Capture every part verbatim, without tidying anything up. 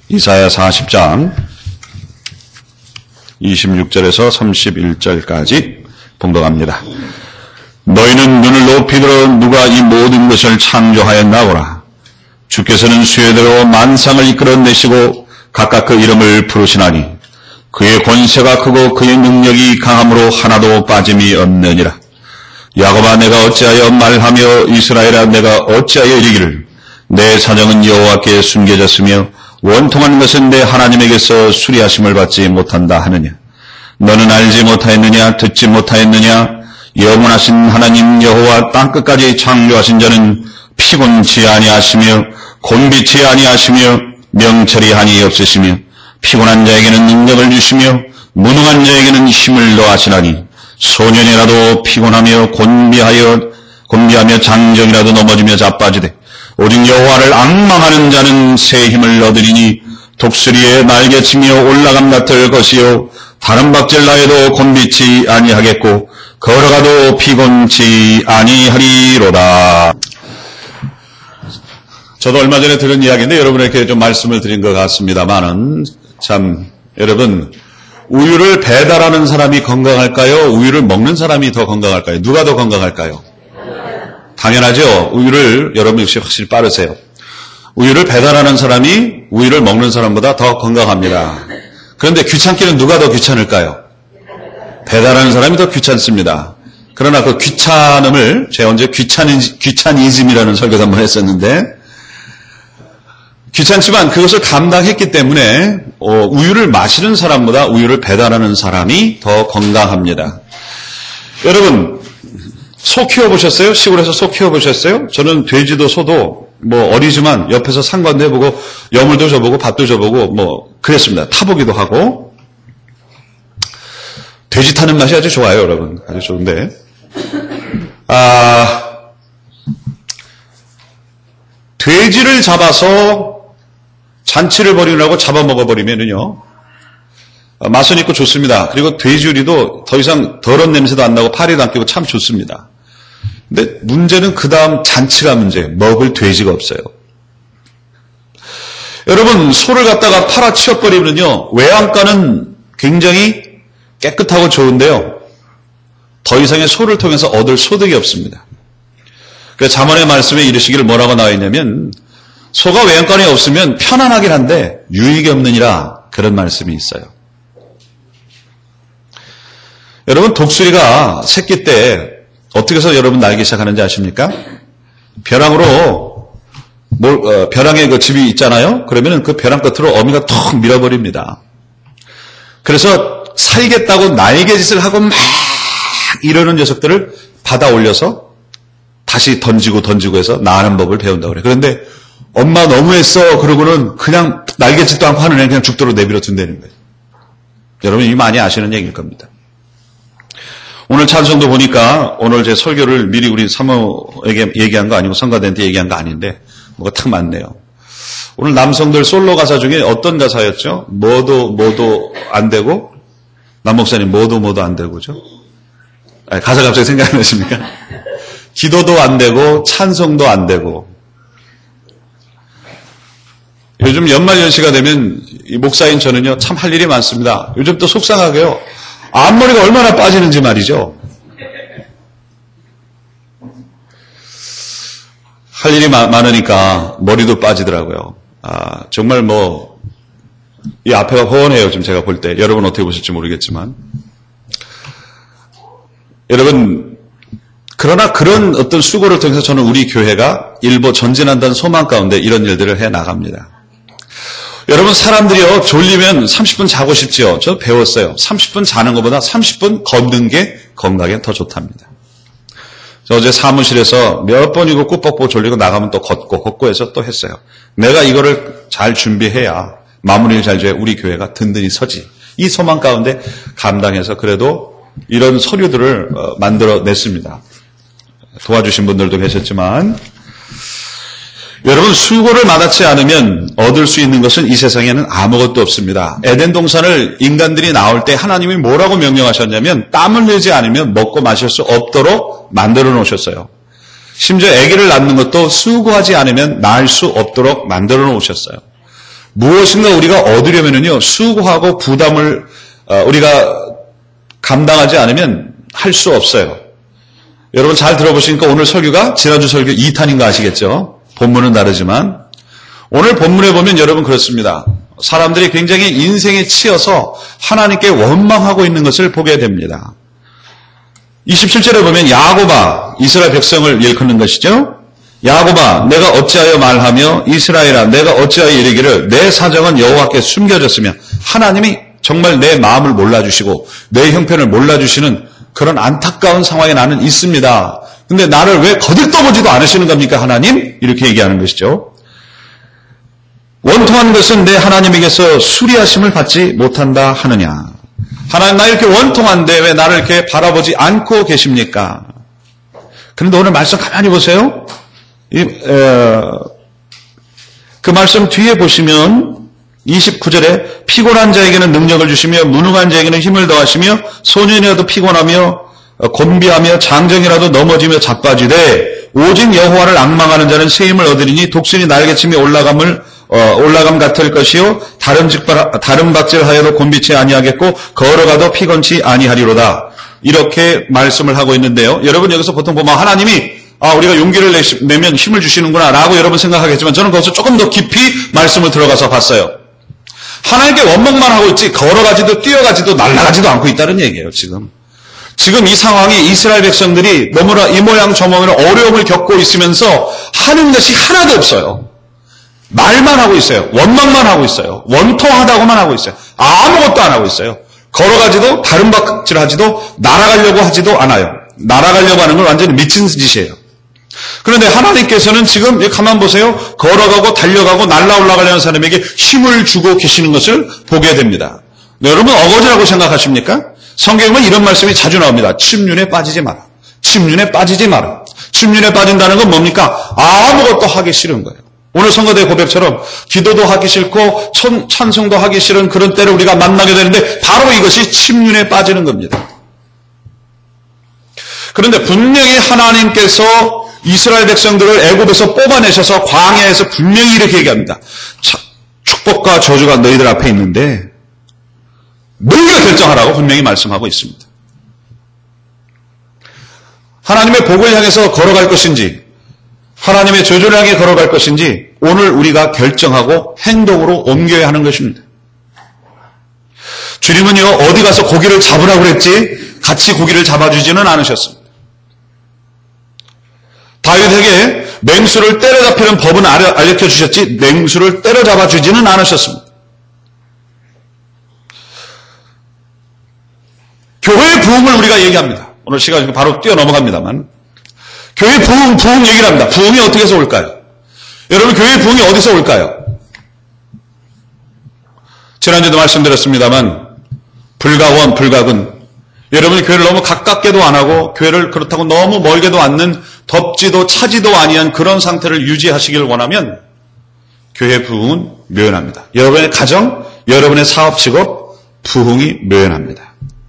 이사야 사십 장 이십육 절에서 삼십일 절까지 봉독합니다. 너희는 눈을 높이 들어 누가 이 모든 것을 창조하였나보라. 주께서는 수요대로 만상을 이끌어내시고 각각 그 이름을 부르시나니 그의 권세가 크고 그의 능력이 강함으로 하나도 빠짐이 없느니라. 야곱아 내가 어찌하여 말하며 이스라엘아 내가 어찌하여 이르기를 내 사정은 여호와께 숨겨졌으며 원통한 것은 내 하나님에게서 수리하심을 받지 못한다 하느냐. 너는 알지 못하였느냐 듣지 못하였느냐. 영원하신 하나님 여호와 땅끝까지 창조하신 자는 피곤치 아니하시며 곤비치 아니하시며 명철이 한이 없으시며 피곤한 자에게는 능력을 주시며 무능한 자에게는 힘을 더하시나니 소년이라도 피곤하며 곤비하여 곤비하며 장정이라도 넘어지며 자빠지되 오직 여호와를 앙망하는 자는 새 힘을 얻으리니 독수리의 날개치며 올라감 같을 것이요 다른 박질나 해도 곤비치 아니하겠고 걸어가도 피곤치 아니하리로다. 저도 얼마 전에 들은 이야기인데 여러분에게 좀 말씀을 드린 것 같습니다만은 참 여러분 우유를 배달하는 사람이 건강할까요? 우유를 먹는 사람이 더 건강할까요? 누가 더 건강할까요? 당연하죠. 우유를 여러분 역시 확실히 빠르세요. 우유를 배달하는 사람이 우유를 먹는 사람보다 더 건강합니다. 그런데 귀찮기는 누가 더 귀찮을까요? 배달하는 사람이 더 귀찮습니다. 그러나 그 귀찮음을 제가 언제 귀차니즘, 귀차니즘이라는 설교도 한번 했었는데 귀찮지만 그것을 감당했기 때문에 어, 우유를 마시는 사람보다 우유를 배달하는 사람이 더 건강합니다. 여러분 소 키워보셨어요? 시골에서 소 키워보셨어요? 저는 돼지도 소도 뭐 어리지만 옆에서 상관도 해보고 여물도 줘보고 밭도 줘보고 뭐 그랬습니다. 타보기도 하고 돼지 타는 맛이 아주 좋아요, 여러분. 아주 좋은데 아 돼지를 잡아서 잔치를 벌이려고 잡아먹어버리면은요 맛은 있고 좋습니다. 그리고 돼지우리도 더 이상 더러운 냄새도 안 나고 파리도 안 끼고 참 좋습니다. 근데 문제는 그 다음 잔치가 문제예요. 먹을 돼지가 없어요. 여러분 소를 갖다가 팔아치워버리면요 외양간은 굉장히 깨끗하고 좋은데요 더 이상의 소를 통해서 얻을 소득이 없습니다. 그래서 잠언의 말씀에 이르시기를 뭐라고 나와 있냐면 소가 외양간에 없으면 편안하긴 한데 유익이 없느니라 그런 말씀이 있어요. 여러분 독수리가 새끼 때 어떻게 해서 여러분 날기 시작하는지 아십니까? 벼랑으로 뭘, 어, 벼랑에 그 집이 있잖아요. 그러면은 그 벼랑 끝으로 어미가 턱 밀어버립니다. 그래서 살겠다고 날개짓을 하고 막 이러는 녀석들을 받아 올려서 다시 던지고 던지고 해서 나는 법을 배운다고 그래요. 그런데 엄마 너무했어 그러고는 그냥 날개짓도 않고 하는 애 그냥 죽도록 내버려 둔다는 거예요. 여러분 이미 많이 아시는 얘기일 겁니다. 오늘 찬송도 보니까 오늘 제 설교를 미리 우리 사모에게 얘기한 거 아니고 성가대한테 얘기한 거 아닌데 뭐가 탁 맞네요. 오늘 남성들 솔로 가사 중에 어떤 가사였죠? 뭐도 뭐도 안 되고 남 목사님 뭐도 뭐도 안 되고죠? 아니, 가사 갑자기 생각이 나십니까? 기도도 안 되고 찬송도 안 되고 요즘 연말연시가 되면 이 목사인 저는요 참 할 일이 많습니다. 요즘 또 속상하게요. 앞머리가 얼마나 빠지는지 말이죠. 할 일이 마, 많으니까 머리도 빠지더라고요. 아, 정말 뭐, 이 앞에가 훤해요. 지금 제가 볼 때. 여러분 어떻게 보실지 모르겠지만. 여러분, 그러나 그런 어떤 수고를 통해서 저는 우리 교회가 일부 전진한다는 소망 가운데 이런 일들을 해 나갑니다. 여러분 사람들이요 졸리면 삼십 분 자고 싶지요. 저 배웠어요. 삼십 분 자는 것보다 삼십 분 걷는 게 건강에 더 좋답니다. 저 어제 사무실에서 몇 번이고 꾸벅꾸벅 졸리고 나가면 또 걷고 걷고 해서 또 했어요. 내가 이거를 잘 준비해야 마무리를 잘 줘야 우리 교회가 든든히 서지. 이 소망 가운데 감당해서 그래도 이런 서류들을 만들어냈습니다. 도와주신 분들도 계셨지만 여러분 수고를 마다치 않으면 얻을 수 있는 것은 이 세상에는 아무것도 없습니다. 에덴 동산을 인간들이 나올 때 하나님이 뭐라고 명령하셨냐면 땀을 흘리지 않으면 먹고 마실 수 없도록 만들어 놓으셨어요. 심지어 아기를 낳는 것도 수고하지 않으면 낳을 수 없도록 만들어 놓으셨어요. 무엇인가 우리가 얻으려면요, 수고하고 부담을 어, 우리가 감당하지 않으면 할 수 없어요. 여러분 잘 들어보시니까 오늘 설교가 지난주 설교 이 탄인 거 아시겠죠? 본문은 다르지만 오늘 본문에 보면 여러분 그렇습니다. 사람들이 굉장히 인생에 치여서 하나님께 원망하고 있는 것을 보게 됩니다. 이십칠 절에 보면 야곱아, 이스라엘 백성을 일컫는 것이죠. 야곱아, 내가 어찌하여 말하며 이스라엘아, 내가 어찌하여 이르기를 내 사정은 여호와께 숨겨졌으며 하나님이 정말 내 마음을 몰라주시고 내 형편을 몰라주시는 그런 안타까운 상황에 나는 있습니다. 근데 나를 왜 거들떠보지도 않으시는 겁니까, 하나님? 이렇게 얘기하는 것이죠. 원통한 것은 내 하나님에게서 수리하심을 받지 못한다 하느냐. 하나님, 나 이렇게 원통한데 왜 나를 이렇게 바라보지 않고 계십니까? 그런데 오늘 말씀 가만히 보세요. 이, 에, 그 말씀 뒤에 보시면 이십구 절에 피곤한 자에게는 능력을 주시며 무능한 자에게는 힘을 더하시며 소년이라도 피곤하며 곤비하며 장정이라도 넘어지며 자빠지되 오직 여호와를 앙망하는 자는 새 힘을 얻으리니 독수리 날개치며 올라감을 어, 올라감 같을 것이요 다른 직발 다른 박질하여도 곤비치 아니하겠고 걸어가도 피곤치 아니하리로다. 이렇게 말씀을 하고 있는데요. 여러분 여기서 보통 보면 하나님이 아 우리가 용기를 내면 힘을 주시는구나 라고 여러분 생각하겠지만 저는 거기서 조금 더 깊이 말씀을 들어가서 봤어요. 하나님께 원망만 하고 있지 걸어가지도 뛰어가지도 날아가지도 않고 있다는 얘기예요. 지금 지금 이 상황이 이스라엘 백성들이 너무나 이 모양 저 모양 어려움을 겪고 있으면서 하는 것이 하나도 없어요. 말만 하고 있어요. 원망만 하고 있어요. 원통하다고만 하고 있어요. 아무것도 안 하고 있어요. 걸어가지도 다른 박질하지도 날아가려고 하지도 않아요. 날아가려고 하는 건 완전히 미친 짓이에요. 그런데 하나님께서는 지금 가만 보세요. 걸어가고 달려가고 날아 올라가려는 사람에게 힘을 주고 계시는 것을 보게 됩니다. 네, 여러분 어거지라고 생각하십니까? 성경에는 이런 말씀이 자주 나옵니다. 침륜에 빠지지 마라. 침륜에 빠지지 마라. 침륜에 빠진다는 건 뭡니까? 아무것도 하기 싫은 거예요. 오늘 성도대 고백처럼 기도도 하기 싫고 찬송도 하기 싫은 그런 때를 우리가 만나게 되는데 바로 이것이 침륜에 빠지는 겁니다. 그런데 분명히 하나님께서 이스라엘 백성들을 애굽에서 뽑아내셔서 광야에서 분명히 이렇게 얘기합니다. 축복과 저주가 너희들 앞에 있는데 너희가 결정하라고 분명히 말씀하고 있습니다. 하나님의 복을 향해서 걸어갈 것인지 하나님의 저주를 향해 걸어갈 것인지 오늘 우리가 결정하고 행동으로 옮겨야 하는 것입니다. 주님은요 어디 가서 고기를 잡으라고 그랬지 같이 고기를 잡아주지는 않으셨습니다. 다윗에게 맹수를 때려잡히는 법은 알려켜 주셨지 맹수를 때려잡아 주지는 않으셨습니다. 교회의 부흥을 우리가 얘기합니다. 오늘 시간이 바로 뛰어넘어갑니다만 교회 부흥, 부흥 얘기를 합니다. 부흥이 어떻게 해서 올까요? 여러분 교회 부흥이 어디서 올까요? 지난주에도 말씀드렸습니다만 불가원, 불가근 여러분이 교회를 너무 가깝게도 안 하고 교회를 그렇다고 너무 멀게도 않는 덥지도 차지도 아니한 그런 상태를 유지하시길 원하면 교회 부흥은 묘연합니다. 여러분의 가정, 여러분의 사업, 직업 부흥이 묘연합니다.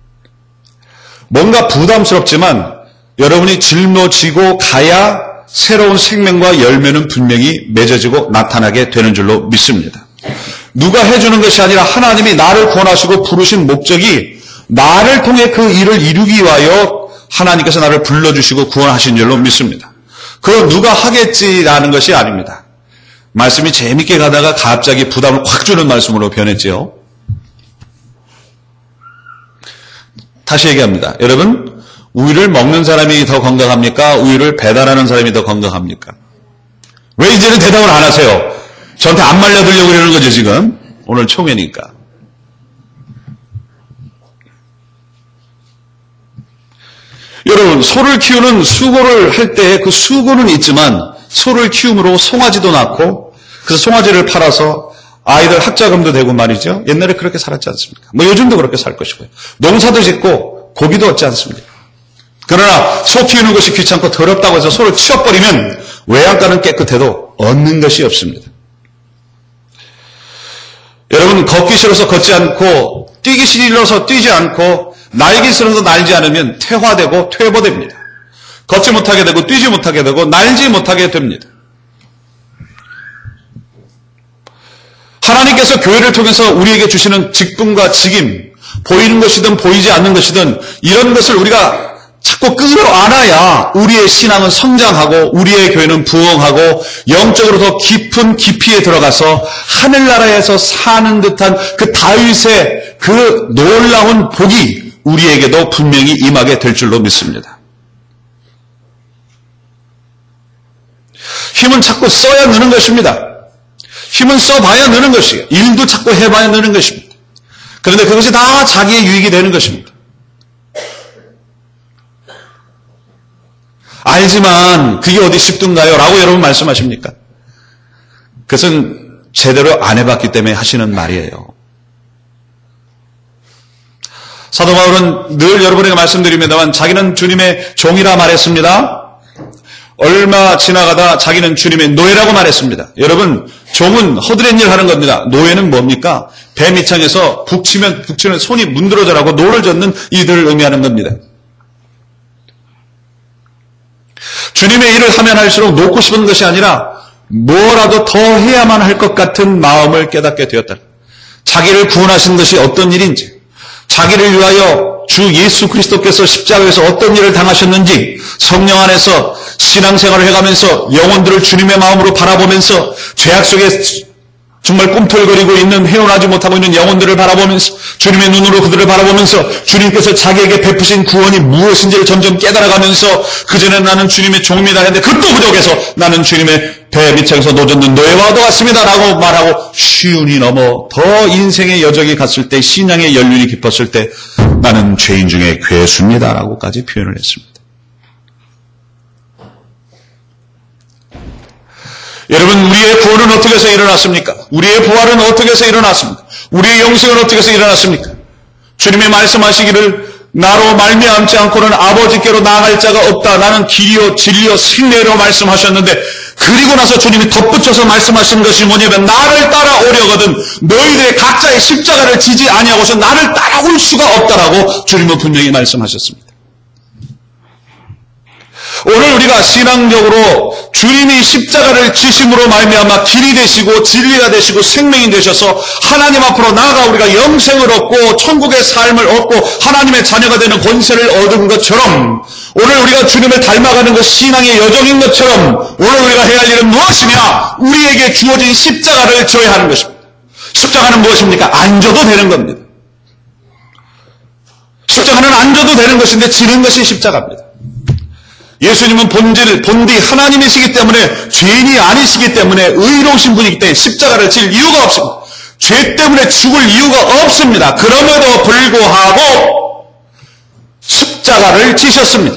뭔가 부담스럽지만 여러분이 짊어지고 가야 새로운 생명과 열매는 분명히 맺어지고 나타나게 되는 줄로 믿습니다. 누가 해주는 것이 아니라 하나님이 나를 구원하시고 부르신 목적이 나를 통해 그 일을 이루기 위하여 하나님께서 나를 불러주시고 구원하신 줄로 믿습니다. 그건 누가 하겠지라는 것이 아닙니다. 말씀이 재밌게 가다가 갑자기 부담을 확 주는 말씀으로 변했죠. 다시 얘기합니다. 여러분, 우유를 먹는 사람이 더 건강합니까? 우유를 배달하는 사람이 더 건강합니까? 왜 이제는 대답을 안 하세요? 저한테 안 말려들려고 그러는 거죠, 지금. 오늘 총회니까. 여러분, 소를 키우는 수고를 할 때 그 수고는 있지만 소를 키움으로 송아지도 낳고 그래서 송아지를 팔아서 아이들 학자금도 되고 말이죠. 옛날에 그렇게 살았지 않습니까? 뭐 요즘도 그렇게 살 것이고요. 농사도 짓고 고기도 얻지 않습니까? 그러나 소 키우는 것이 귀찮고 더럽다고 해서 소를 치워버리면 외양간은 깨끗해도 얻는 것이 없습니다. 여러분 걷기 싫어서 걷지 않고 뛰기 싫어서 뛰지 않고 날기 싫어서 날지 않으면 퇴화되고 퇴보됩니다. 걷지 못하게 되고 뛰지 못하게 되고 날지 못하게 됩니다. 하나님께서 교회를 통해서 우리에게 주시는 직분과 직임, 보이는 것이든 보이지 않는 것이든 이런 것을 우리가 자꾸 끌어안아야 우리의 신앙은 성장하고 우리의 교회는 부흥하고 영적으로 더 깊은 깊이에 들어가서 하늘나라에서 사는 듯한 그 다윗의 그 놀라운 복이 우리에게도 분명히 임하게 될 줄로 믿습니다. 힘은 자꾸 써야 느는 것입니다. 힘은 써봐야 느는 것이에요. 일도 자꾸 해봐야 느는 것입니다. 그런데 그것이 다 자기의 유익이 되는 것입니다. 알지만 그게 어디 쉽던가요? 라고 여러분 말씀하십니까? 그것은 제대로 안 해봤기 때문에 하시는 말이에요. 사도 바울은 늘 여러분에게 말씀드립니다만 자기는 주님의 종이라 말했습니다. 얼마 지나가다 자기는 주님의 노예라고 말했습니다. 여러분, 종은 허드렛 일 하는 겁니다. 노예는 뭡니까? 배 밑창에서 북치면 북치면 손이 문드러져라고 노를 젓는 이들을 의미하는 겁니다. 주님의 일을 하면 할수록 놓고 싶은 것이 아니라 뭐라도 더 해야만 할 것 같은 마음을 깨닫게 되었다. 자기를 구원하신 것이 어떤 일인지, 자기를 위하여 주 예수 그리스도께서 십자가에서 어떤 일을 당하셨는지, 성령 안에서 신앙생활을 해가면서 영혼들을 주님의 마음으로 바라보면서 죄악 속에 정말 꿈틀거리고 있는, 헤어나지 못하고 있는 영혼들을 바라보면서 주님의 눈으로 그들을 바라보면서 주님께서 자기에게 베푸신 구원이 무엇인지를 점점 깨달아가면서 그전에 나는 주님의 종입니다 했는데 그 또 부족해서 나는 주님의 배 밑에서 노젓는 노예와도 같습니다 라고 말하고 쉬운이 넘어 더 인생의 여정이 갔을 때, 신앙의 연륜이 깊었을 때 나는 죄인 중에 괴수입니다 라고까지 표현을 했습니다. 여러분, 우리의 구원은 어떻게 해서 일어났습니까? 우리의 부활은 어떻게 해서 일어났습니까? 우리의 영생은 어떻게 해서 일어났습니까? 주님이 말씀하시기를 나로 말미암지 않고는 아버지께로 나아갈 자가 없다. 나는 길이요 진리요 생명이라고 말씀하셨는데, 그리고 나서 주님이 덧붙여서 말씀하신 것이 뭐냐면 나를 따라오려거든 너희들의 각자의 십자가를 지지 아니하고서 나를 따라올 수가 없다라고 주님은 분명히 말씀하셨습니다. 오늘 우리가 신앙적으로 주님이 십자가를 지심으로 말미암아 길이 되시고 진리가 되시고 생명이 되셔서 하나님 앞으로 나아가 우리가 영생을 얻고 천국의 삶을 얻고 하나님의 자녀가 되는 권세를 얻은 것처럼, 오늘 우리가 주님을 닮아가는 것 신앙의 여정인 것처럼 오늘 우리가 해야 할 일은 무엇이냐? 우리에게 주어진 십자가를 져야 하는 것입니다. 십자가는 무엇입니까? 안 져도 되는 겁니다. 십자가는 안 져도 되는 것인데 지는 것이 십자가입니다. 예수님은 본질, 본디 하나님이시기 때문에 죄인이 아니시기 때문에 의로우신 분이기 때문에 십자가를 질 이유가 없습니다. 죄 때문에 죽을 이유가 없습니다. 그럼에도 불구하고 십자가를 지셨습니다.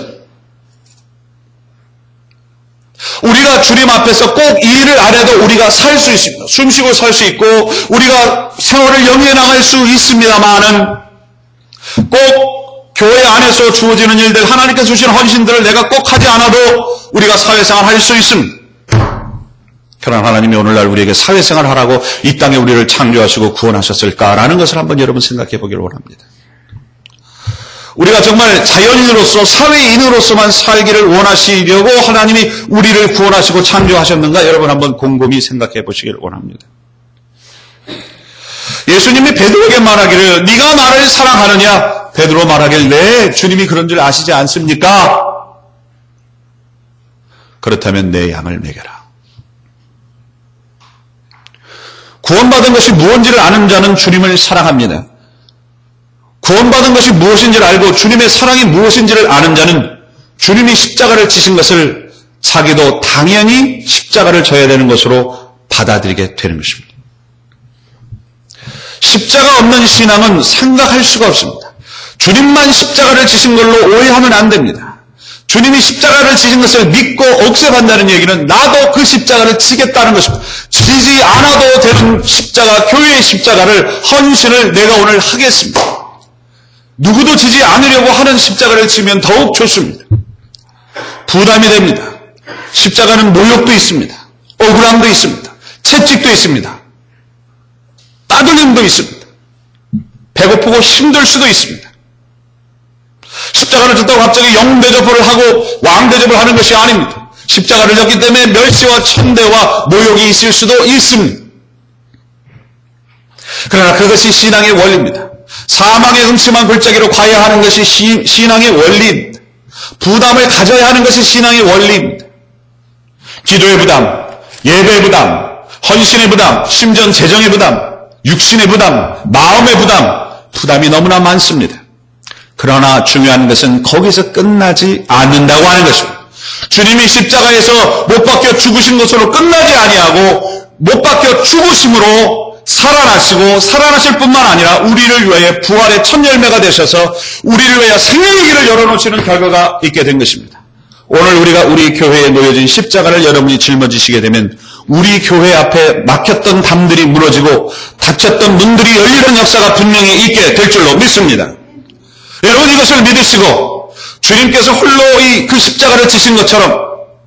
우리가 주님 앞에서 꼭 이 일을 안 해도 우리가 살 수 있습니다. 숨쉬고 살 수 있고 우리가 생활을 영위해 나갈 수 있습니다만은 꼭 교회 안에서 주어지는 일들, 하나님께서 주신 헌신들을 내가 꼭 하지 않아도 우리가 사회생활 할 수 있습니다. 그러나 하나님이 오늘날 우리에게 사회생활 하라고 이 땅에 우리를 창조하시고 구원하셨을까라는 것을 한번 여러분 생각해 보기를 원합니다. 우리가 정말 자연인으로서 사회인으로서만 살기를 원하시려고 하나님이 우리를 구원하시고 창조하셨는가 여러분 한번 곰곰이 생각해 보시기를 원합니다. 예수님이 베드로에게 말하기를 네가 나를 사랑하느냐? 베드로 말하길 네, 주님이 그런 줄 아시지 않습니까? 그렇다면 내 양을 먹여라. 구원받은 것이 무엇인지를 아는 자는 주님을 사랑합니다. 구원받은 것이 무엇인지를 알고 주님의 사랑이 무엇인지를 아는 자는 주님이 십자가를 지신 것을 자기도 당연히 십자가를 져야 되는 것으로 받아들이게 되는 것입니다. 십자가 없는 신앙은 생각할 수가 없습니다. 주님만 십자가를 지신 걸로 오해하면 안 됩니다. 주님이 십자가를 지신 것을 믿고 억셉한다는 얘기는 나도 그 십자가를 지겠다는 것입니다. 지지 않아도 되는 십자가, 교회의 십자가를, 헌신을 내가 오늘 하겠습니다. 누구도 지지 않으려고 하는 십자가를 지면 더욱 좋습니다. 부담이 됩니다. 십자가는 모욕도 있습니다. 억울함도 있습니다. 채찍도 있습니다. 따돌림도 있습니다. 배고프고 힘들 수도 있습니다. 십자가를 졌다고 갑자기 영대접을 하고 왕대접을 하는 것이 아닙니다. 십자가를 졌기 때문에 멸시와 천대와 모욕이 있을 수도 있습니다. 그러나 그것이 신앙의 원리입니다. 사망의 음침한 골짜기로 가야 하는 것이 시, 신앙의 원리입니다. 부담을 가져야 하는 것이 신앙의 원리입니다. 기도의 부담, 예배의 부담, 헌신의 부담, 심지어 재정의 부담, 육신의 부담, 마음의 부담, 부담이 너무나 많습니다. 그러나 중요한 것은 거기서 끝나지 않는다고 하는 것입니다. 주님이 십자가에서 못 박혀 죽으신 것으로 끝나지 아니하고 못 박혀 죽으심으로 살아나시고 살아나실 뿐만 아니라 우리를 위하여 부활의 첫 열매가 되셔서 우리를 위하여 생명의 길을 열어놓으시는 결과가 있게 된 것입니다. 오늘 우리가 우리 교회에 놓여진 십자가를 여러분이 짊어지시게 되면 우리 교회 앞에 막혔던 담들이 무너지고 닫혔던 문들이 열리는 역사가 분명히 있게 될 줄로 믿습니다. 여러분 이것을 믿으시고 주님께서 홀로 이 그 십자가를 지신 것처럼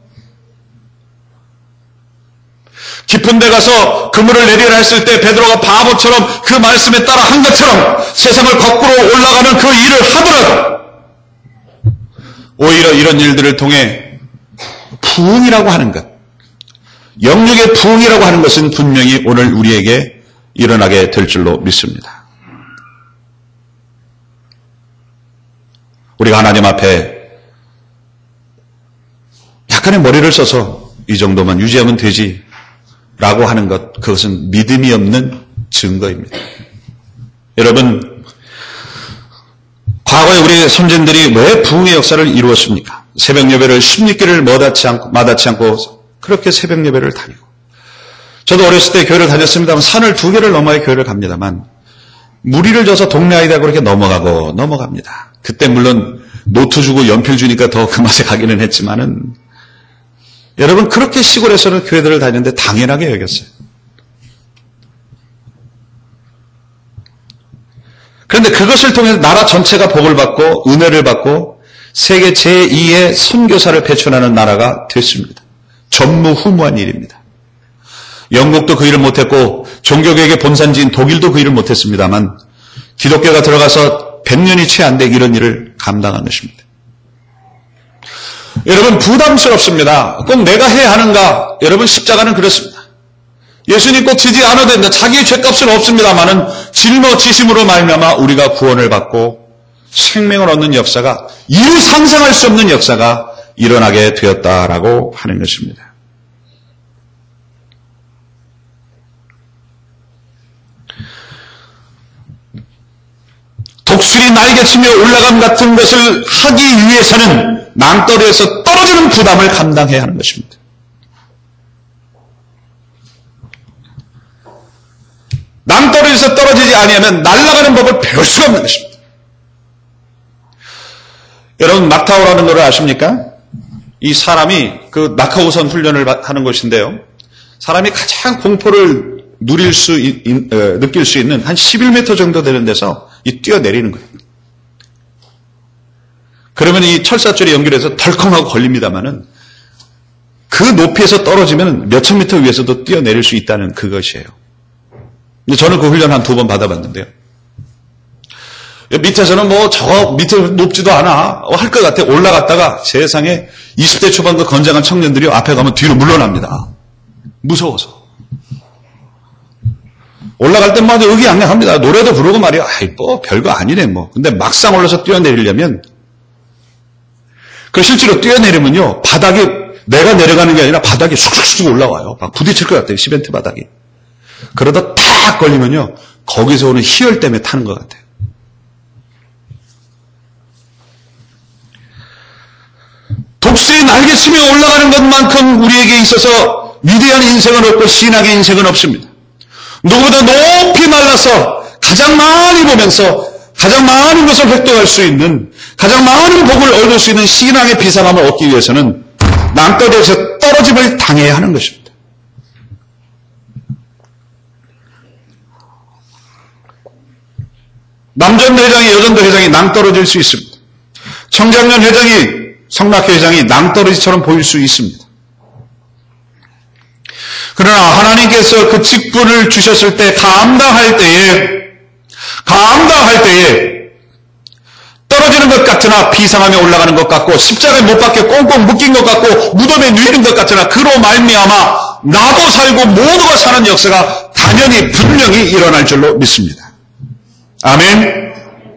깊은 데 가서 그물을 내리라 했을 때 베드로가 바보처럼 그 말씀에 따라 한 것처럼 세상을 거꾸로 올라가는 그 일을 하더라도 오히려 이런 일들을 통해 부흥이라고 하는 것, 영육의 부흥이라고 하는 것은 분명히 오늘 우리에게 일어나게 될 줄로 믿습니다. 우리가 하나님 앞에 약간의 머리를 써서 이 정도만 유지하면 되지 라고 하는 것, 그것은 믿음이 없는 증거입니다. 여러분, 과거에 우리 선진들이 왜 부흥의 역사를 이루었습니까? 새벽 예배를 십육 개를 마다치 않고, 마다치 않고 그렇게 새벽 예배를 다니고, 저도 어렸을 때 교회를 다녔습니다만 산을 두 개를 넘어야 교회를 갑니다만 무리를 져서 동네 아이들하고 그렇게 넘어가고 넘어갑니다. 그때 물론 노트 주고 연필 주니까 더 그 맛에 가기는 했지만은 여러분 그렇게 시골에서는 교회들을 다녔는데 당연하게 여겼어요. 그런데 그것을 통해서 나라 전체가 복을 받고 은혜를 받고 세계 제이의 선교사를 배출하는 나라가 됐습니다. 전무후무한 일입니다. 영국도 그 일을 못했고 종교개혁의 본산지인 독일도 그 일을 못했습니다만 기독교가 들어가서 백 년이 채 안 된 이런 일을 감당한 것입니다. 여러분 부담스럽습니다. 꼭 내가 해야 하는가? 여러분 십자가는 그렇습니다. 예수님 꼭 지지 않아도 된다. 자기의 죄값은 없습니다만은 짊어지심으로 말미암아 우리가 구원을 받고 생명을 얻는 역사가 이루 상상할 수 없는 역사가 일어나게 되었다라고 하는 것입니다. 독수리 날개치며 올라감 같은 것을 하기 위해서는 낭떠러지에서 떨어지는 부담을 감당해야 하는 것입니다. 낭떠러지에서 떨어지지 아니하면 날아가는 법을 배울 수가 없는 것입니다. 여러분 낙타오라는 노래 아십니까? 이 사람이 그 낙하우선 훈련을 하는 것인데요. 사람이 가장 공포를 누릴 수, 있, 어, 느낄 수 있는 한 십일 미터 정도 되는 데서 이 뛰어내리는 거예요. 그러면 이 철사줄이 연결해서 덜컹하고 걸립니다만은 그 높이에서 떨어지면 몇천 미터 위에서도 뛰어내릴 수 있다는 그것이에요. 근데 저는 그 훈련 한 두 번 받아봤는데요. 밑에서는 뭐 저거 밑에 높지도 않아 할 것 같아. 올라갔다가 세상에 이십 대 초반 그 건장한 청년들이 앞에 가면 뒤로 물러납니다. 무서워서. 올라갈 때마다 의기양양합니다. 노래도 부르고 말이야. 아이 뭐 별거 아니네 뭐. 근데 막상 올라서 뛰어내리려면 그 실제로 뛰어내리면요 바닥이 내가 내려가는 게 아니라 바닥이 쑥쑥쑥 올라와요. 막 부딪힐 것 같아요. 시멘트 바닥이. 그러다 탁 걸리면요 거기서 오는 희열 때문에 타는 것 같아요. 독수리 날개치며 올라가는 것만큼 우리에게 있어서 위대한 인생은 없고 신앙의 인생은 없습니다. 누구보다 높이 날라서 가장 많이 보면서 가장 많은 것을 획득할 수 있는 가장 많은 복을 얻을 수 있는 신앙의 비상함을 얻기 위해서는 낭떠러지에서 떨어짐을 당해야 하는 것입니다. 남전 회장이 여전도 회장이 낭떠러질 수 있습니다. 청장년 회장이 성락회 회장이 낭떠러지처럼 보일 수 있습니다. 그러나 하나님께서 그 직분을 주셨을 때 감당할 때에 감당할 때에 떨어지는 것 같으나 비상하며 올라가는 것 같고 십자가에 못 박혀 꽁꽁 묶인 것 같고 무덤에 누이는 것 같으나 그로 말미암아 나도 살고 모두가 사는 역사가 당연히 분명히 일어날 줄로 믿습니다. 아멘.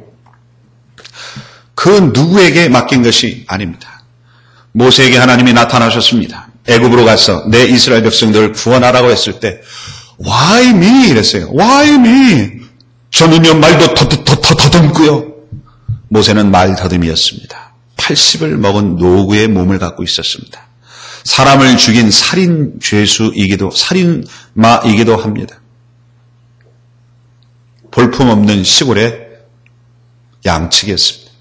그 누구에게 맡긴 것이 아닙니다. 모세에게 하나님이 나타나셨습니다. 애굽으로 가서 내 이스라엘 백성들을 구원하라고 했을 때 Why me? 이랬어요. Why me? 저는요 말도 더듬고요. 모세는 말 더듬이었습니다. 팔십을 먹은 노구의 몸을 갖고 있었습니다. 사람을 죽인 살인 죄수이기도 살인마이기도 합니다. 볼품없는 시골의 양측이었습니다.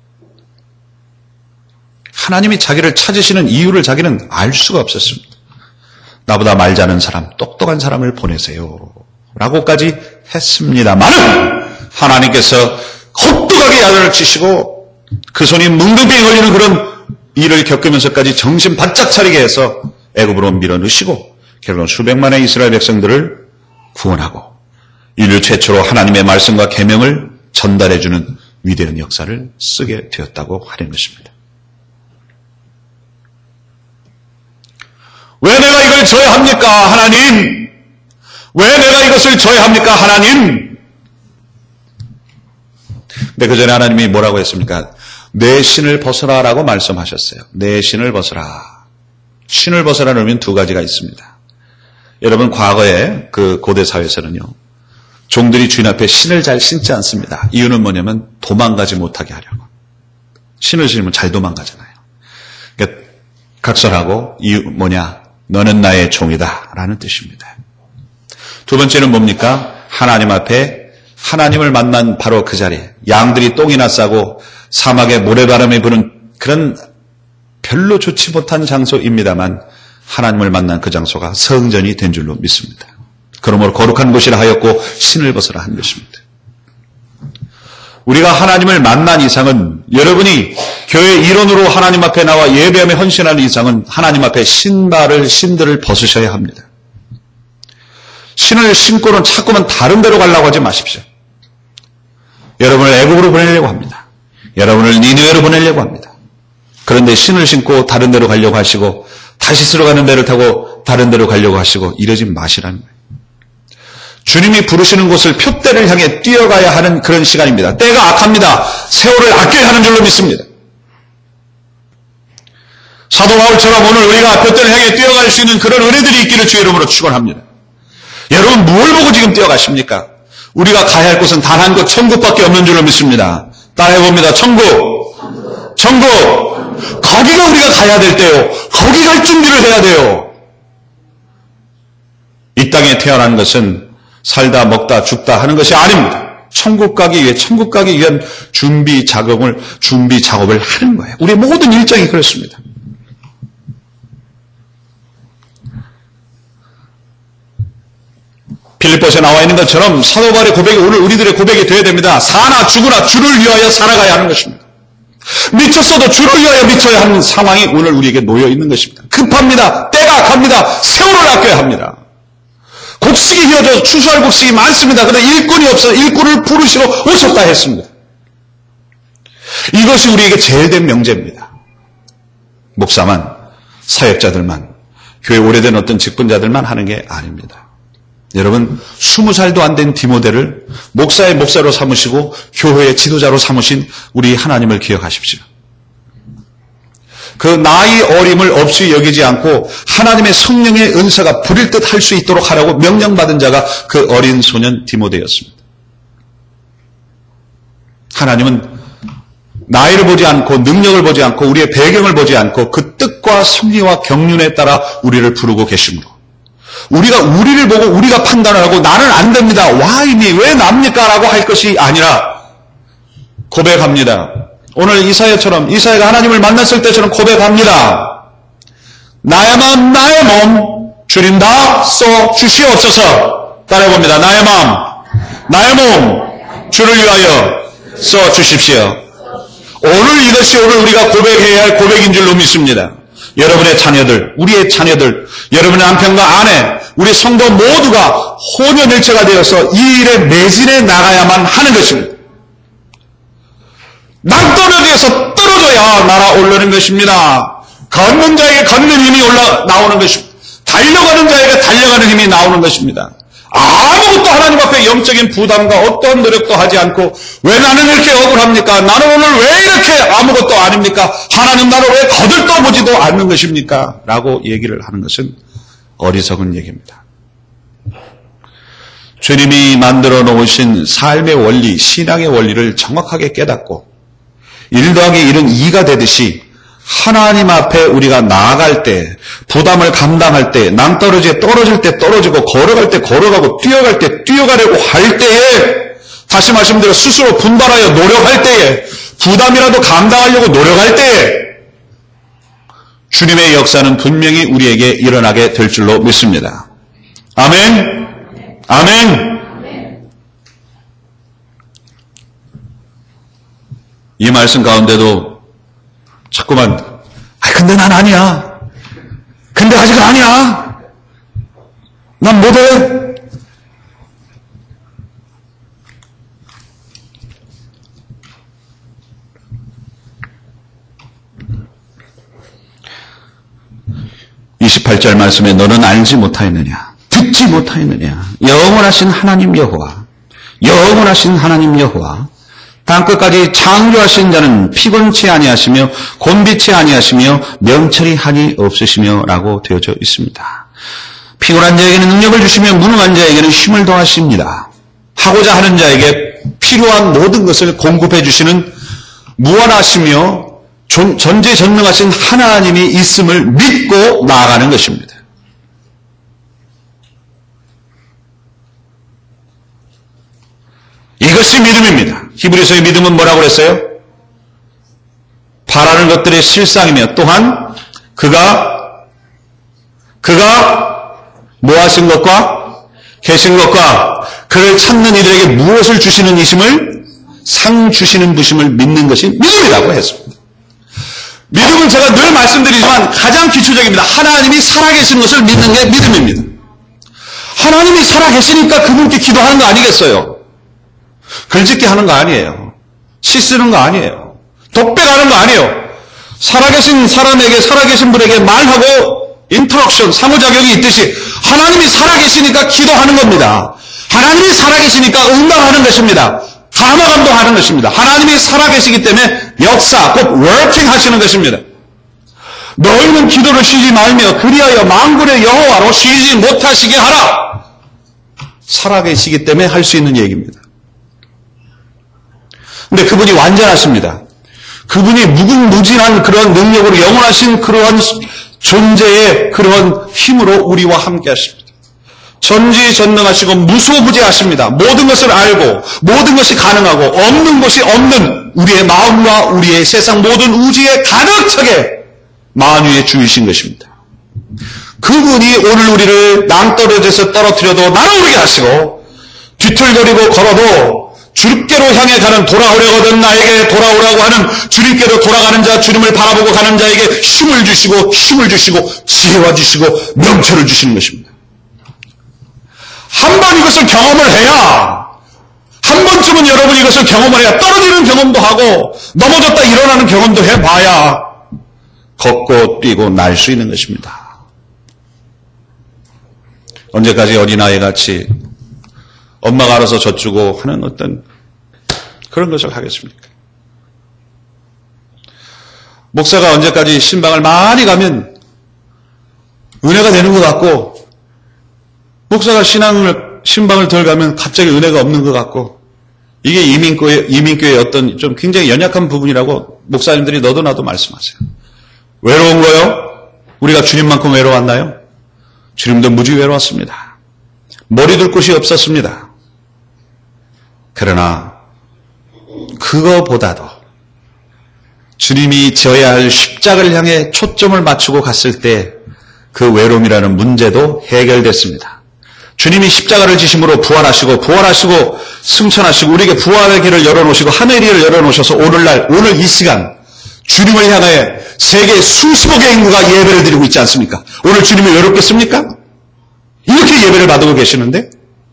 하나님이 자기를 찾으시는 이유를 자기는 알 수가 없었습니다. 나보다 말 잘하는 사람, 똑똑한 사람을 보내세요 라고까지 했습니다만 하나님께서 헛똑하게 야단을 치시고 그 손이 뭉텅이 걸리는 그런 일을 겪으면서까지 정신 바짝 차리게 해서 애굽으로 밀어넣으시고 결론 수백만의 이스라엘 백성들을 구원하고 인류 최초로 하나님의 말씀과 계명을 전달해주는 위대한 역사를 쓰게 되었다고 하는 것입니다. 왜 내가 이걸 져야 합니까 하나님? 왜 내가 이것을 져야 합니까 하나님? 근데 그 전에 하나님이 뭐라고 했습니까? 내 신을 벗어라 라고 말씀하셨어요. 내 신을 벗어라. 신을 벗어라는 의미는 두 가지가 있습니다. 여러분 과거에 그 고대 사회에서는요 종들이 주인 앞에 신을 잘 신지 않습니다. 이유는 뭐냐면 도망가지 못하게 하려고. 신을 신으면 잘 도망가잖아요. 그러니까 각설하고 이유 뭐냐? 너는 나의 종이다 라는 뜻입니다. 두 번째는 뭡니까? 하나님 앞에 하나님을 만난 바로 그 자리에 양들이 똥이나 싸고 사막에 모래바람이 부는 그런 별로 좋지 못한 장소입니다만 하나님을 만난 그 장소가 성전이 된 줄로 믿습니다. 그러므로 거룩한 곳이라 하였고 신을 벗어라 한 것입니다. 우리가 하나님을 만난 이상은 여러분이 교회 일원으로 하나님 앞에 나와 예배하며 헌신하는 이상은 하나님 앞에 신발을 신들을 벗으셔야 합니다. 신을 신고는 자꾸만 다른 데로 가려고 하지 마십시오. 여러분을 애굽으로 보내려고 합니다. 여러분을 니느웨로 보내려고 합니다. 그런데 신을 신고 다른 데로 가려고 하시고 다시스로 가는 배를 타고 다른 데로 가려고 하시고 이러지 마시라는 거예요. 주님이 부르시는 곳을 표대를 향해 뛰어가야 하는 그런 시간입니다. 때가 악합니다. 세월을 아껴야 하는 줄로 믿습니다. 사도 바울처럼 오늘 우리가 표대를 향해 뛰어갈 수 있는 그런 은혜들이 있기를 주의 이름으로 축원합니다. 여러분 무엇을 보고 지금 뛰어가십니까? 우리가 가야 할 곳은 단 한 곳 천국밖에 없는 줄로 믿습니다. 따라해봅니다. 천국. 천국. 거기가 우리가 가야 될 때요. 거기 갈 준비를 해야 돼요. 이 땅에 태어난 것은 살다 먹다 죽다 하는 것이 아닙니다. 천국 가기 위해 천국 가기 위한 준비 작업을 준비 작업을 하는 거예요. 우리의 모든 일정이 그렇습니다. 빌립보서에 나와 있는 것처럼 사도 바울의 고백이 오늘 우리들의 고백이 되어야 됩니다. 사나 죽으나 주를 위하여 살아가야 하는 것입니다. 미쳤어도 주를 위하여 미쳐야 하는 상황이 오늘 우리에게 놓여 있는 것입니다. 급합니다. 때가 악합니다. 세월을 아껴야 합니다. 곡식이 휘어져 추수할 곡식이 많습니다. 그런데 일꾼이 없어 일꾼을 부르시러 오셨다 했습니다. 이것이 우리에게 제일 된 명제입니다. 목사만, 사역자들만, 교회 오래된 어떤 직분자들만 하는 게 아닙니다. 여러분, 스무 살도 안 된 디모데를 목사의 목사로 삼으시고 교회의 지도자로 삼으신 우리 하나님을 기억하십시오. 그 나이 어림을 없이 여기지 않고 하나님의 성령의 은사가 부릴 듯 할 수 있도록 하라고 명령받은 자가 그 어린 소년 디모데였습니다. 하나님은 나이를 보지 않고 능력을 보지 않고 우리의 배경을 보지 않고 그 뜻과 섭리와 경륜에 따라 우리를 부르고 계시므로 우리가 우리를 보고 우리가 판단을 하고 나는 안 됩니다. Why니? 왜 납니까? 라고 할 것이 아니라 고백합니다. 오늘 이사야처럼 이사야가 하나님을 만났을 때처럼 고백합니다. 나의 마음 나의 몸 주님 다 써 주시옵소서. 따라해봅니다. 나의 마음 나의 몸 주를 위하여 써 주십시오. 오늘 이것이 오늘 우리가 고백해야 할 고백인 줄로 믿습니다. 여러분의 자녀들, 우리의 자녀들, 여러분의 남편과 아내, 우리 성도 모두가 혼연일체가 되어서 이 일에 매진해 나가야만 하는 것입니다. 낭떠러지에서 떨어져야 날아오르는 것입니다. 걷는 자에게 걷는 힘이 올라 나오는 것입니다. 달려가는 자에게 달려가는 힘이 나오는 것입니다. 아무것도 하나님 앞에 영적인 부담과 어떤 노력도 하지 않고 왜 나는 이렇게 억울합니까? 나는 오늘 왜 이렇게 아무것도 아닙니까? 하나님 나를 왜 거들떠보지도 않는 것입니까? 라고 얘기를 하는 것은 어리석은 얘기입니다. 주님이 만들어 놓으신 삶의 원리, 신앙의 원리를 정확하게 깨닫고 일 더하기 일은 이가 되듯이 하나님 앞에 우리가 나아갈 때, 부담을 감당할 때, 낭떠러지에 떨어질 때 떨어지고, 걸어갈 때 걸어가고, 뛰어갈 때 뛰어가려고 할 때에, 다시 말씀드려 스스로 분발하여 노력할 때에, 부담이라도 감당하려고 노력할 때에, 주님의 역사는 분명히 우리에게 일어나게 될 줄로 믿습니다. 아멘. 아멘. 이 말씀 가운데도 자꾸만 아 근데 난 아니야. 근데 아직 아니야. 난 못해. 이십팔 절 말씀에 너는 알지 못하였느냐, 듣지 못하였느냐, 영원하신 하나님 여호와, 영원하신 하나님 여호와, 땅끝까지 창조하신 자는 피곤치 아니하시며 곤비치 아니하시며 명철이 한이 없으시며 라고 되어져 있습니다. 피곤한 자에게는 능력을 주시며 무능한 자에게는 힘을 더하십니다. 하고자 하는 자에게 필요한 모든 것을 공급해 주시는 무한하시며 전지전능하신 하나님이 있음을 믿고 나아가는 것입니다. 이것이 믿음입니다. 히브리서의 믿음은 뭐라고 그랬어요? 바라는 것들의 실상이며 또한 그가 그가 뭐 하신 것과 계신 것과 그를 찾는 이들에게 무엇을 주시는 이심을 상 주시는 부심을 믿는 것이 믿음이라고 했습니다. 믿음은 제가 늘 말씀드리지만 가장 기초적입니다. 하나님이 살아계신 것을 믿는 게 믿음입니다. 하나님이 살아계시니까 그분께 기도하는 거 아니겠어요? 글짓기 하는 거 아니에요. 시 쓰는 거 아니에요. 독백하는 거 아니에요. 살아계신 사람에게, 살아계신 분에게 말하고 인터랙션, 상호작용이 있듯이 하나님이 살아계시니까 기도하는 겁니다. 하나님이 살아계시니까 응답하는 것입니다. 감화감동하는 것입니다. 하나님이 살아계시기 때문에 역사, 곧 워킹 하시는 것입니다. 너희는 기도를 쉬지 말며 그리하여 만군의 여호와로 쉬지 못하시게 하라. 살아계시기 때문에 할 수 있는 얘기입니다. 근데 그분이 완전하십니다. 그분이 무궁무진한 그런 능력으로 영원하신 그러한 존재의 그러한 힘으로 우리와 함께 하십니다. 전지전능하시고 무소부재하십니다. 모든 것을 알고 모든 것이 가능하고 없는 것이 없는 우리의 마음과 우리의 세상 모든 우주에 가득 차게 만유의 주이신 것입니다. 그분이 오늘 우리를 낭떠러지에서 떨어뜨려도 날아오르게 하시고 뒤틀거리고 걸어도 주님께로 향해 가는 돌아오려거든 나에게 돌아오라고 하는 주님께로 돌아가는 자, 주님을 바라보고 가는 자에게 힘을 주시고 힘을 주시고 지혜와 주시고 명철을 주시는 것입니다. 한 번 이것을 경험을 해야, 한 번쯤은 여러분 이것을 경험을 해야, 떨어지는 경험도 하고 넘어졌다 일어나는 경험도 해봐야 걷고 뛰고 날 수 있는 것입니다. 언제까지 어린아이 같이 엄마가 알아서 젖주고 하는 어떤 그런 것을 하겠습니까? 목사가 언제까지 신방을 많이 가면 은혜가 되는 것 같고, 목사가 신앙을, 신방을 덜 가면 갑자기 은혜가 없는 것 같고, 이게 이민교회, 이민교회의 어떤 좀 굉장히 연약한 부분이라고 목사님들이 너도 나도 말씀하세요. 외로운 거요? 우리가 주님만큼 외로웠나요? 주님도 무지 외로웠습니다. 머리 둘 곳이 없었습니다. 그러나 그거보다도 주님이 져야 할 십자가를 향해 초점을 맞추고 갔을 때 그 외로움이라는 문제도 해결됐습니다. 주님이 십자가를 지심으로 부활하시고 부활하시고 승천하시고 우리에게 부활의 길을 열어놓으시고 하늘의 길을 열어놓으셔서 오늘날 오늘 이 시간 주님을 향해 세계 수십억의 인구가 예배를 드리고 있지 않습니까? 오늘 주님이 외롭겠습니까? 이렇게 예배를 받고 계시는데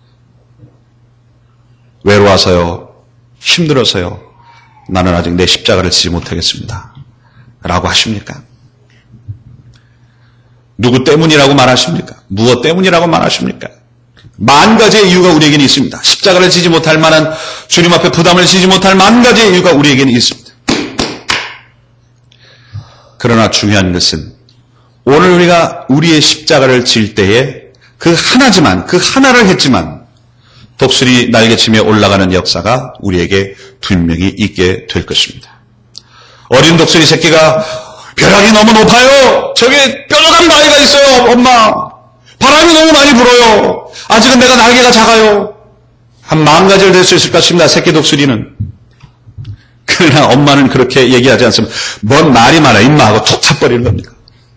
외로워서요, 힘들어서요, 나는 아직 내 십자가를 지지 못하겠습니다 라고 하십니까? 누구 때문이라고 말하십니까? 무엇 때문이라고 말하십니까? 만 가지의 이유가 우리에게는 있습니다. 십자가를 지지 못할 만한, 주님 앞에 부담을 지지 못할 만 가지의 이유가 우리에게는 있습니다. 그러나 중요한 것은 오늘 우리가 우리의 십자가를 질 때에 그 하나지만, 그 하나를 했지만 독수리 날개치며 올라가는 역사가 우리에게 분명히 있게 될 것입니다. 어린 독수리 새끼가 벼락이 너무 높아요. 저기 뾰족한 바위가 있어요. 엄마. 바람이 너무 많이 불어요. 아직은 내가 날개가 작아요. 한 만 가지를 될 수 있을까 싶습니다. 새끼 독수리는. 그러나 엄마는 그렇게 얘기하지 않습니다. 뭔 말이 많아 임마 하고 툭 차버리는 겁니다.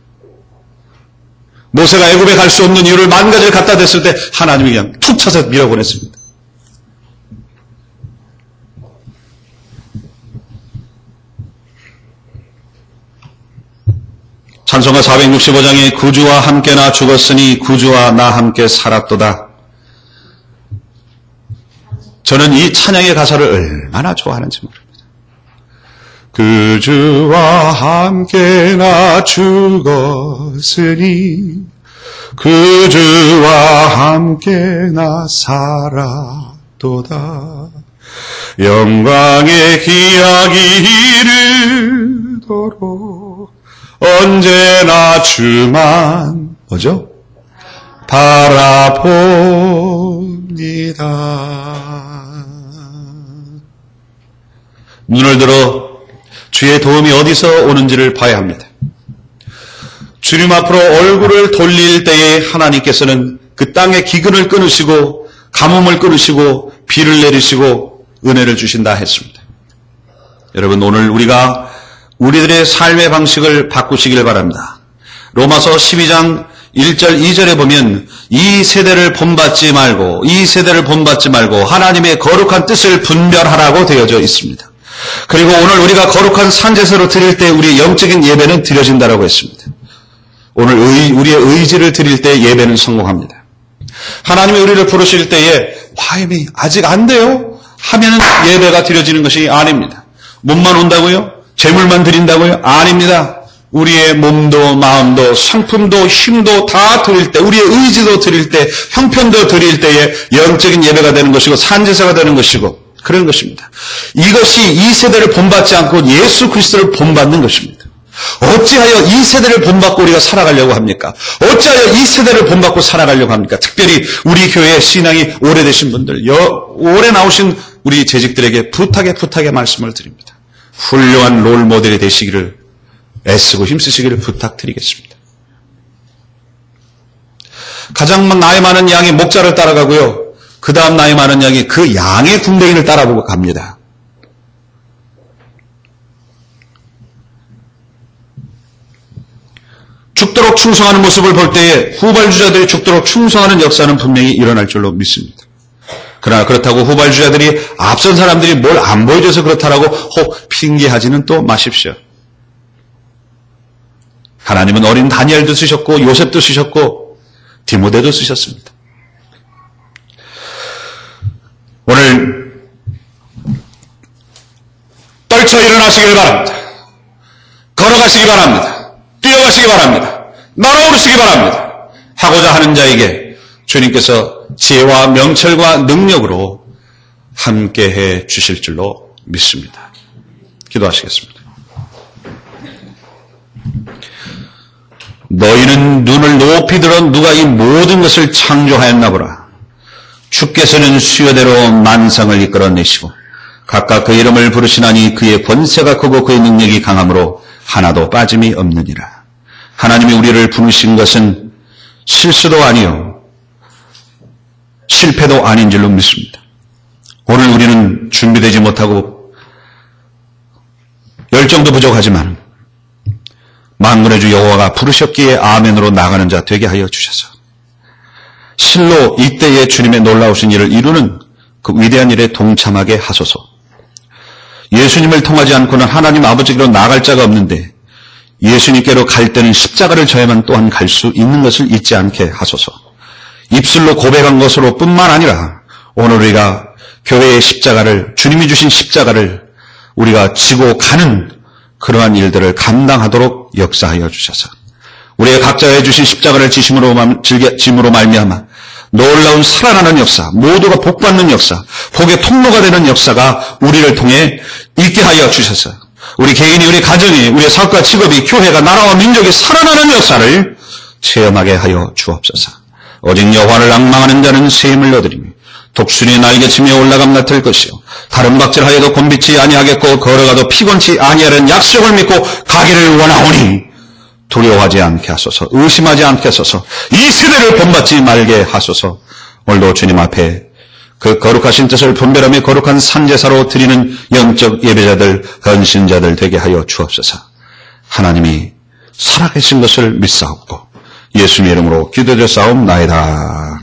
모세가 애굽에 갈 수 없는 이유를 만 가지를 갖다 댔을 때 하나님이 그냥 툭 쳐서 밀어보냈습니다. 찬송가 사백육십오 장에 구주와 함께 나 죽었으니 구주와 나 함께 살았도다. 저는 이 찬양의 가사를 얼마나 좋아하는지 모릅니다. 구주와 함께 나 죽었으니 구주와 함께 나 살았도다. 영광의 기약이 이르도록 언제나 주만 뭐죠? 바라봅니다. 눈을 들어 주의 도움이 어디서 오는지를 봐야 합니다. 주님 앞으로 얼굴을 돌릴 때에 하나님께서는 그 땅의 기근을 끊으시고 가뭄을 끊으시고 비를 내리시고 은혜를 주신다 했습니다. 여러분, 오늘 우리가 우리들의 삶의 방식을 바꾸시길 바랍니다. 로마서 십이 장 일 절 이 절에 보면 이 세대를 본받지 말고 이 세대를 본받지 말고 하나님의 거룩한 뜻을 분별하라고 되어져 있습니다. 그리고 오늘 우리가 거룩한 산제사로 드릴 때 우리의 영적인 예배는 드려진다라고 했습니다. 오늘 의, 우리의 의지를 드릴 때 예배는 성공합니다. 하나님이 우리를 부르실 때에 화염이 아직 안 돼요 하면 예배가 드려지는 것이 아닙니다. 몸만 온다고요? 재물만 드린다고요? 아닙니다. 우리의 몸도 마음도 성품도 힘도 다 드릴 때, 우리의 의지도 드릴 때, 형편도 드릴 때에 영적인 예배가 되는 것이고 산제사가 되는 것이고 그런 것입니다. 이것이 이 세대를 본받지 않고 예수 그리스도를 본받는 것입니다. 어찌하여 이 세대를 본받고 우리가 살아가려고 합니까? 어찌하여 이 세대를 본받고 살아가려고 합니까? 특별히 우리 교회의 신앙이 오래되신 분들, 여, 오래 나오신 우리 재직들에게 부탁에 부탁의 말씀을 드립니다. 훌륭한 롤 모델이 되시기를 애쓰고 힘쓰시기를 부탁드리겠습니다. 가장 나이 많은 양이 목자를 따라가고요. 그 다음 나이 많은 양이 그 양의 군대인을 따라보고 갑니다. 죽도록 충성하는 모습을 볼 때에 후발주자들이 죽도록 충성하는 역사는 분명히 일어날 줄로 믿습니다. 그러나 그렇다고 후발주자들이 앞선 사람들이 뭘 안 보여줘서 그렇다라고 혹 핑계하지는 또 마십시오. 하나님은 어린 다니엘도 쓰셨고 요셉도 쓰셨고 디모데도 쓰셨습니다. 오늘 떨쳐 일어나시길 바랍니다. 걸어가시기 바랍니다. 뛰어가시기 바랍니다. 날아오르시기 바랍니다. 하고자 하는 자에게 주님께서 지혜와 명철과 능력으로 함께해 주실 줄로 믿습니다. 기도하시겠습니다. 너희는 눈을 높이 들어 누가 이 모든 것을 창조하였나 보라. 주께서는 수요대로 만상을 이끌어내시고 각각 그 이름을 부르시나니 그의 권세가 크고 그의 능력이 강함으로 하나도 빠짐이 없느니라. 하나님이 우리를 부르신 것은 실수도 아니요 실패도 아닌 줄로 믿습니다. 오늘 우리는 준비되지 못하고 열정도 부족하지만 만군의 주 여호와가 부르셨기에 아멘으로 나가는 자 되게 하여 주셔서 실로 이때에 주님의 놀라우신 일을 이루는 그 위대한 일에 동참하게 하소서. 예수님을 통하지 않고는 하나님 아버지께로 나갈 자가 없는데 예수님께로 갈 때는 십자가를 져야만 또한 갈 수 있는 것을 잊지 않게 하소서. 입술로 고백한 것으로 뿐만 아니라 오늘 우리가 교회의 십자가를, 주님이 주신 십자가를 우리가 지고 가는 그러한 일들을 감당하도록 역사하여 주셔서 우리의 각자에 주신 십자가를 지심으로, 짐으로 말미암아 놀라운 살아나는 역사, 모두가 복받는 역사, 복의 통로가 되는 역사가 우리를 통해 있게 하여 주셨어요. 우리 개인이, 우리 가정이, 우리의 사업과 직업이, 교회가, 나라와 민족이 살아나는 역사를 체험하게 하여 주옵소서. 오직 여호와를 앙망하는 자는 새 힘을 얻으리며 독수리의 날개치며 올라감 같을 것이요 다른 박질하여도 곤비치 아니하겠고 걸어가도 피곤치 아니하는 약속을 믿고 가기를 원하오니 두려워하지 않게 하소서. 의심하지 않게 하소서. 이 세대를 본받지 말게 하소서. 오늘도 주님 앞에 그 거룩하신 뜻을 분별하며 거룩한 산제사로 드리는 영적 예배자들, 헌신자들 되게 하여 주옵소서. 하나님이 살아계신 것을 믿사옵고 예수님의 이름으로 기도드렸사옵나이다.